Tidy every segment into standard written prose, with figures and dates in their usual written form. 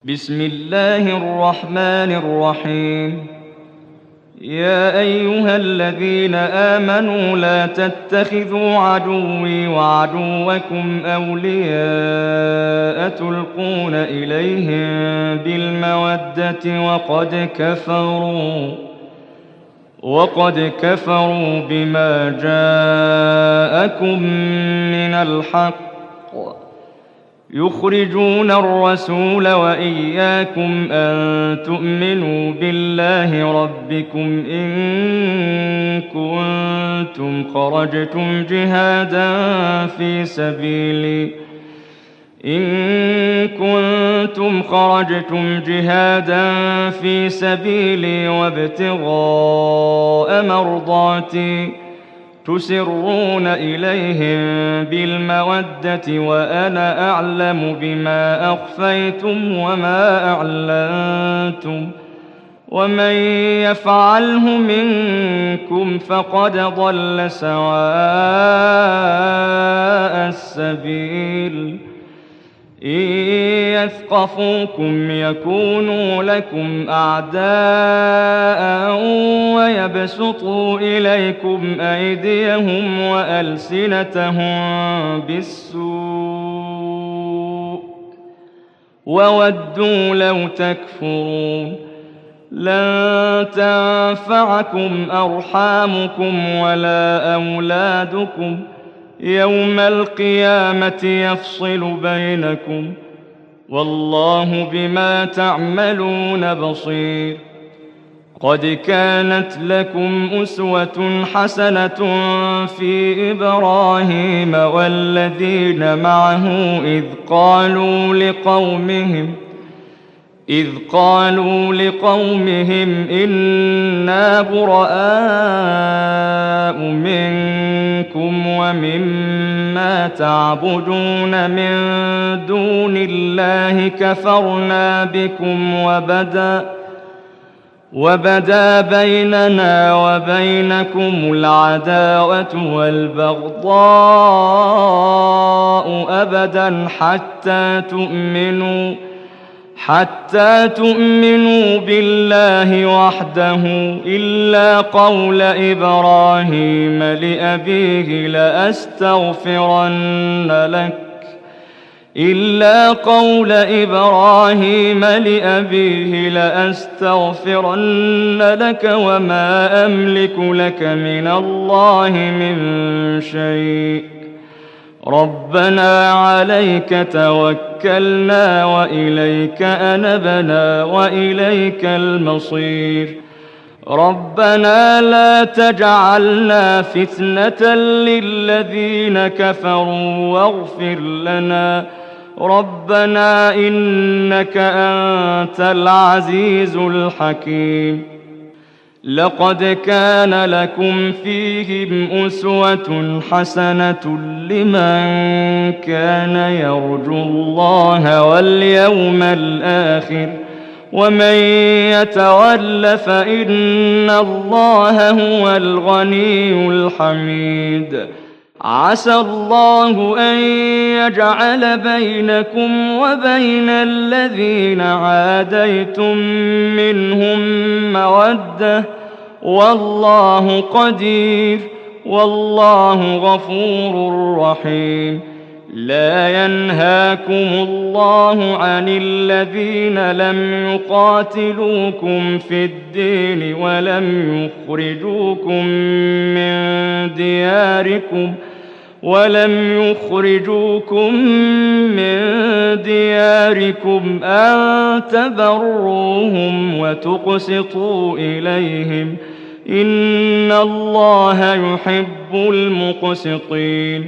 بسم الله الرحمن الرحيم. يا أيها الذين آمنوا لا تتخذوا عدوي وعدوكم أولياء تلقون إليهم بالمودة وقد كفروا بما جاءكم من الحق يخرجون الرسول وإياكم أن تؤمنوا بالله ربكم إن كنتم خرجتم جهادا في سبيلي وابتغاء مرضاتي تسرون إليهم بالمودة وأنا أعلم بما أخفيتم وما أعلنتم ومن يفعله منكم فقد ضل سواء السبيل. إن يثقفوكم يكونوا لكم أعداء ويبسطوا إليكم أيديهم وألسنتهم بالسوء وودوا لو تكفرون. لن تنفعكم أرحامكم ولا أولادكم يوم القيامة يفصل بينكم والله بما تعملون بصير. قد كانت لكم أسوة حسنة في إبراهيم والذين معه إذ قالوا لقومهم إنا براء منكم ومما تعبدون من دون الله كفرنا بكم وبدا بيننا وبينكم العداوة والبغضاء أبدا حتى تؤمنوا بالله وحده إلا قول إبراهيم لأبيه لأستغفرن لك وما أملك لك من الله من شيء. ربنا عليك توكلنا وإليك أنبنا وإليك المصير. ربنا لا تجعلنا فتنة للذين كفروا واغفر لنا ربنا إنك أنت العزيز الحكيم. لقد كان لكم فيهم أسوة حسنة لمن كان يرجو الله واليوم الآخر ومن يتول فإن الله هو الغني الحميد. عسى الله أن يجعل بينكم وبين الذين عاديتم منهم مودة والله قدير والله غفور رحيم. لا ينهاكم الله عن الذين لم يقاتلوكم في الدين ولم يخرجوكم من دياركم أن تبروهم وتقسطوا إليهم إن الله يحب المقسطين.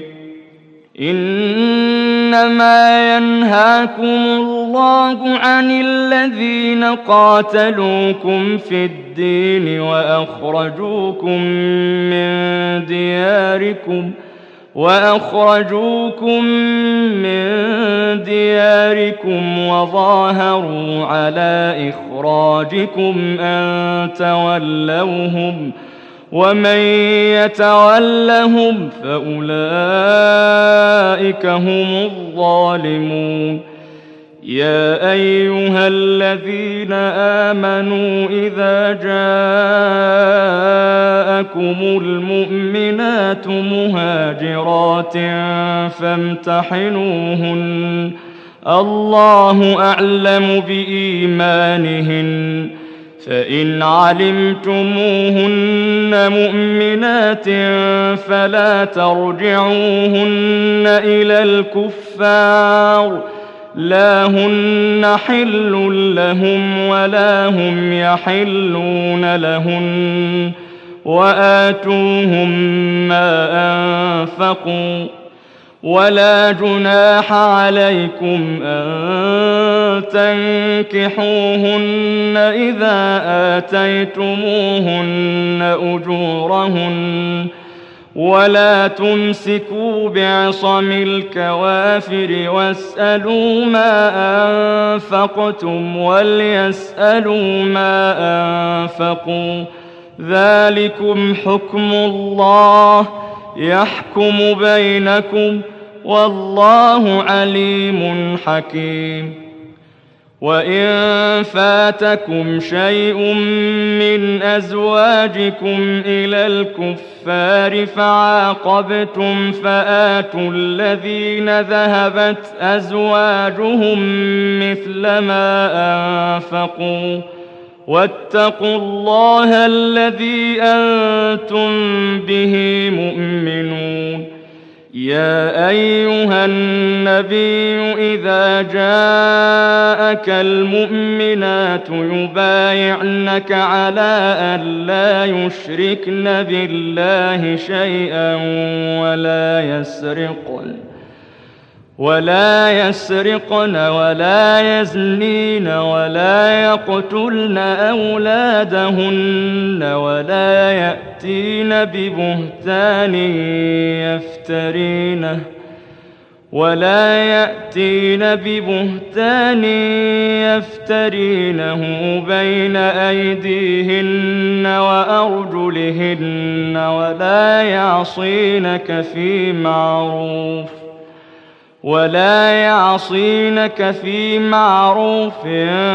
إنما ينهاكم الله عن الذين قاتلوكم في الدين وأخرجوكم من دياركم وظاهروا على إخراجكم أن تولوهم ومن يتولهم فأولئك هم الظالمون. يا أيها الذين آمنوا إذا جاءكم المؤمنات مهاجرات فامتحنوهن الله أعلم بإيمانهن فإن علمتموهن مؤمنات فلا ترجعوهن إلى الكفار لا هن حل لهم ولا هم يحلون لهن وآتوهم ما أنفقوا ولا جناح عليكم أن تنكحوهن إذا آتيتموهن أجورهن ولا تمسكوا بعصم الكوافر واسألوا ما أنفقتم وليسألوا ما أنفقوا ذلكم حكم الله يحكم بينكم والله عليم حكيم وإن فاتكم شيء من أزواجكم إلى الكفار فعاقبتم فآتوا الذين ذهبت أزواجهم مثل ما أنفقوا واتقوا الله الذي أنتم به مؤمنون يا أيها النبي إذا جاءك المؤمنات يبايعنك على أن لا يشركن بالله شيئا ولا يسرقن ولا يزنين ولا يقتلن أولادهن ولا يأتين ببهتان يفترينه بين أيديهن وأرجلهن ولا يعصينك في معروف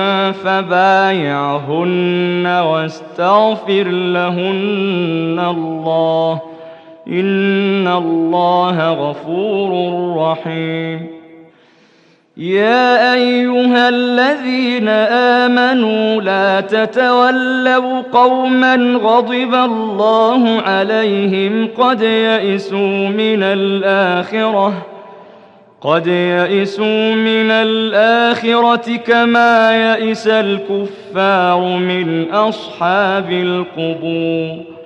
فبايعهن واستغفر لهن الله إن الله غفور رحيم يا أيها الذين آمنوا لا تتولوا قوما غضب الله عليهم قد يئسوا من الآخرة كما يئس الكفار من أصحاب القبور